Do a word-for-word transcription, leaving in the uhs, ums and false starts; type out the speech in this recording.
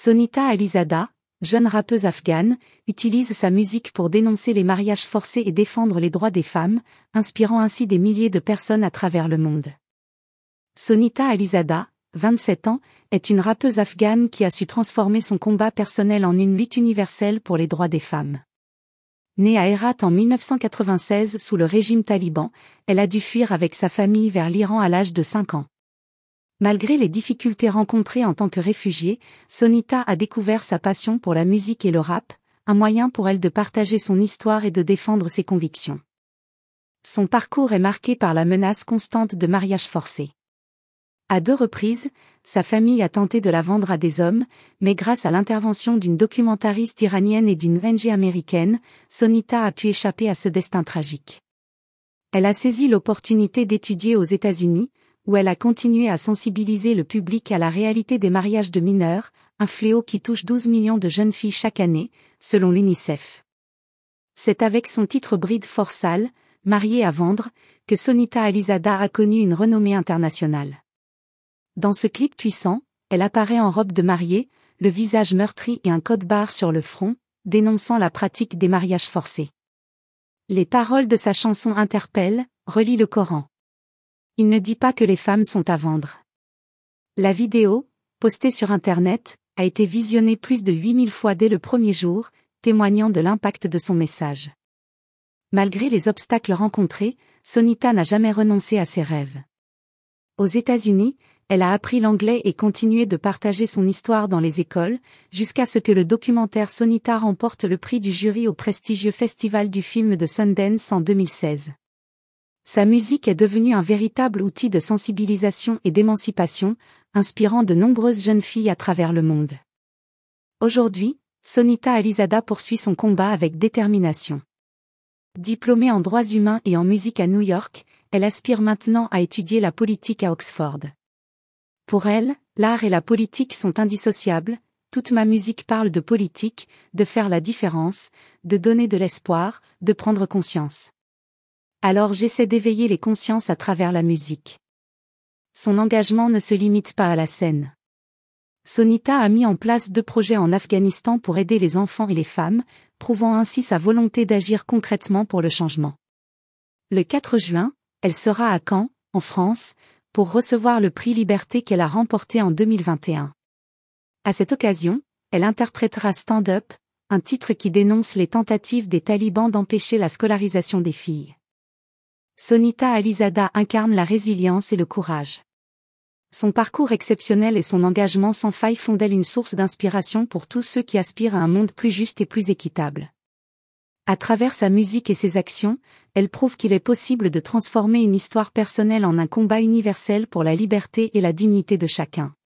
Sonita Alizada, jeune rappeuse afghane, utilise sa musique pour dénoncer les mariages forcés et défendre les droits des femmes, inspirant ainsi des milliers de personnes à travers le monde. Sonita Alizada, vingt-sept ans, est une rappeuse afghane qui a su transformer son combat personnel en une lutte universelle pour les droits des femmes. Née à Herat en mille neuf cent quatre-vingt-seize sous le régime taliban, elle a dû fuir avec sa famille vers l'Iran à l'âge de cinq ans. Malgré les difficultés rencontrées en tant que réfugiée, Sonita a découvert sa passion pour la musique et le rap, un moyen pour elle de partager son histoire et de défendre ses convictions. Son parcours est marqué par la menace constante de mariages forcés. À deux reprises, sa famille a tenté de la vendre à des hommes, mais grâce à l'intervention d'une documentariste iranienne et d'une O N G américaine, Sonita a pu échapper à ce destin tragique. Elle a saisi l'opportunité d'étudier aux États-Unis, où elle a continué à sensibiliser le public à la réalité des mariages de mineurs, un fléau qui touche douze millions de jeunes filles chaque année, selon l'UNICEF. C'est avec son titre Bride for Sale, mariée à vendre, que Sonita Alizada a connu une renommée internationale. Dans ce clip puissant, elle apparaît en robe de mariée, le visage meurtri et un code barre sur le front, dénonçant la pratique des mariages forcés. Les paroles de sa chanson interpellent, relient le Coran. Il ne dit pas que les femmes sont à vendre. La vidéo, postée sur Internet, a été visionnée plus de huit mille fois dès le premier jour, témoignant de l'impact de son message. Malgré les obstacles rencontrés, Sonita n'a jamais renoncé à ses rêves. Aux États-Unis, elle a appris l'anglais et continué de partager son histoire dans les écoles, jusqu'à ce que le documentaire Sonita remporte le prix du jury au prestigieux festival du film de Sundance en deux mille seize. Sa musique est devenue un véritable outil de sensibilisation et d'émancipation, inspirant de nombreuses jeunes filles à travers le monde. Aujourd'hui, Sonita Alizada poursuit son combat avec détermination. Diplômée en droits humains et en musique à New York, elle aspire maintenant à étudier la politique à Oxford. Pour elle, l'art et la politique sont indissociables, toute ma musique parle de politique, de faire la différence, de donner de l'espoir, de prendre conscience. Alors j'essaie d'éveiller les consciences à travers la musique. Son engagement ne se limite pas à la scène. Sonita a mis en place deux projets en Afghanistan pour aider les enfants et les femmes, prouvant ainsi sa volonté d'agir concrètement pour le changement. Le quatre juin, elle sera à Caen, en France, pour recevoir le prix Liberté qu'elle a remporté en deux mille vingt et un. À cette occasion, elle interprétera Stand Up, un titre qui dénonce les tentatives des talibans d'empêcher la scolarisation des filles. Sonita Alizada incarne la résilience et le courage. Son parcours exceptionnel et son engagement sans faille font d'elle une source d'inspiration pour tous ceux qui aspirent à un monde plus juste et plus équitable. À travers sa musique et ses actions, elle prouve qu'il est possible de transformer une histoire personnelle en un combat universel pour la liberté et la dignité de chacun.